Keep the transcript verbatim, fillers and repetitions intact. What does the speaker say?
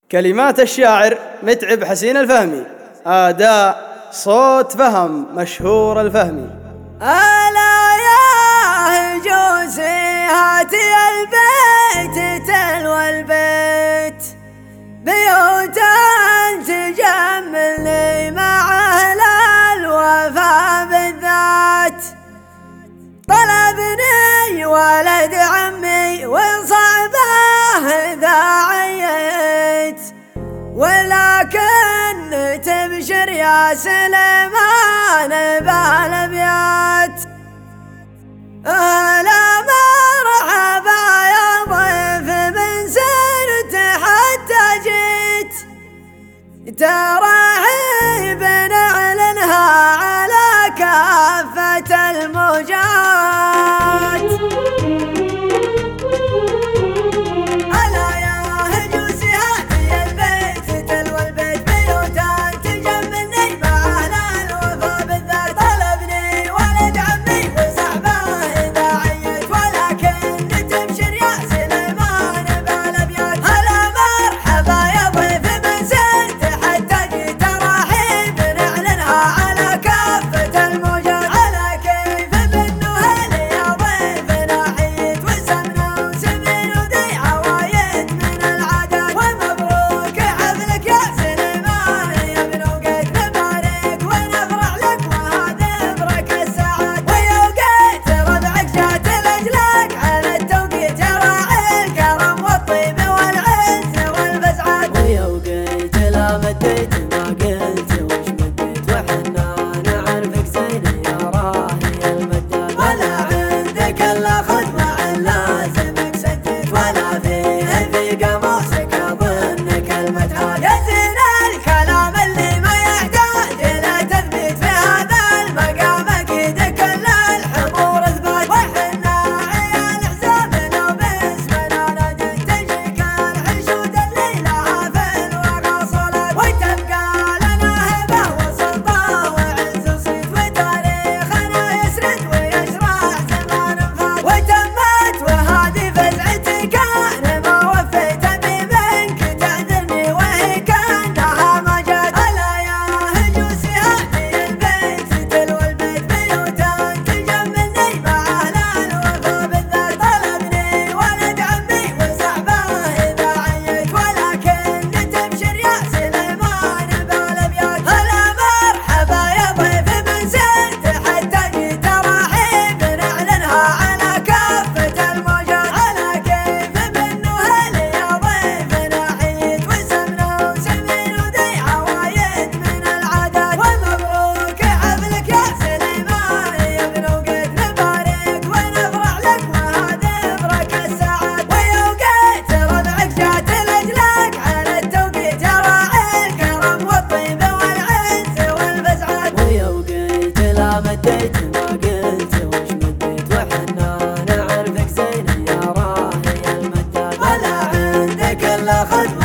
كلمات الشاعر متعب حسين الفهمي، أداء صوت فهم مشهور الفهمي. ألا يا هجوسي هاتي البيت تلو البيت، بيوتا تجملني مع أهل الوفا بالذات. طلبني ولد عمي وصعبه ذا عيت، ولكن تبشر يا سليمان بالابيات. هلا مرحبا يا ضيف من سرت حتى جيت، ترحيب نعلنها على كافة الموجات. مديت ما قلت وش مديت، وحنا نعرفك زين يا راهي المداد، ولا عندك الا خدمة